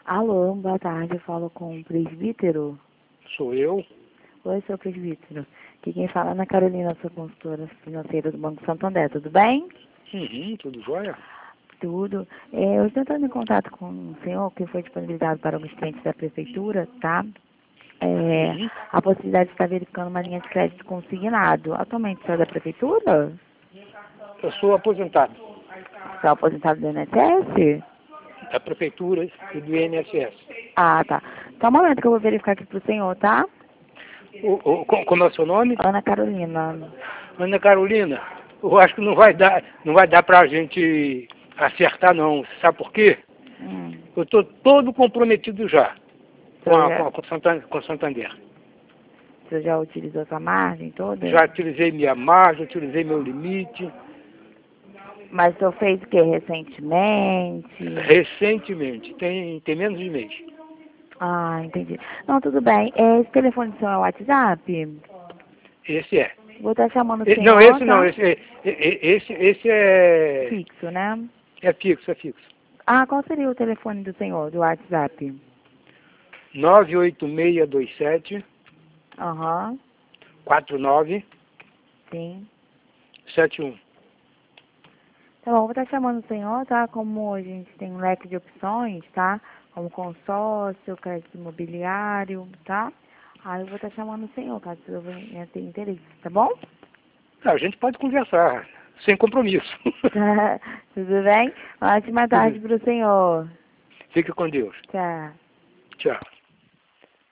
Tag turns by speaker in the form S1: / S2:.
S1: Alô, boa tarde, eu falo com o presbítero.
S2: Sou eu.
S1: Oi, seu presbítero. Aqui quem fala é Ana Carolina, sua consultora financeira do Banco Santander, tudo bem?
S2: Tudo jóia?
S1: Tudo. Eu estou entrando em contato com o senhor, que foi disponibilizado para alguns clientes da prefeitura, tá? A possibilidade de estar verificando uma linha de crédito consignado. Atualmente, o senhor é da prefeitura?
S2: Eu sou aposentado
S1: Você é aposentado do INSS?
S2: da prefeitura e do INSS.
S1: Ah, tá. Só um momento que eu vou verificar aqui para o senhor, tá?
S2: Como é o seu nome?
S1: Ana Carolina.
S2: Ana Carolina, eu acho que não vai dar para a gente acertar não. Você sabe por quê? Eu estou todo comprometido já com Santander.
S1: O senhor já utilizou essa margem toda?
S2: Já utilizei minha margem, utilizei meu limite.
S1: Mas o senhor fez o que recentemente?
S2: Recentemente, tem menos de mês.
S1: Ah, entendi. Não, tudo bem. Esse telefone do senhor é o WhatsApp?
S2: Esse é.
S1: Vou estar chamando o senhor,
S2: Não, esse
S1: tá?
S2: não, esse é
S1: Fixo, né?
S2: fixo, é fixo.
S1: Ah, qual seria o telefone do senhor, do WhatsApp?
S2: 98627
S1: Aham,
S2: 4971.
S1: sim. Tá bom, vou estar chamando o senhor, tá? Como a gente tem um leque de opções, tá? Como consórcio, crédito imobiliário, tá? Aí eu vou estar chamando o senhor, caso o senhor venha ter interesse, tá bom?
S2: A gente pode conversar, sem compromisso.
S1: Tudo bem? Ótima tarde para o senhor.
S2: Fique com Deus.
S1: Tchau.
S2: Tchau.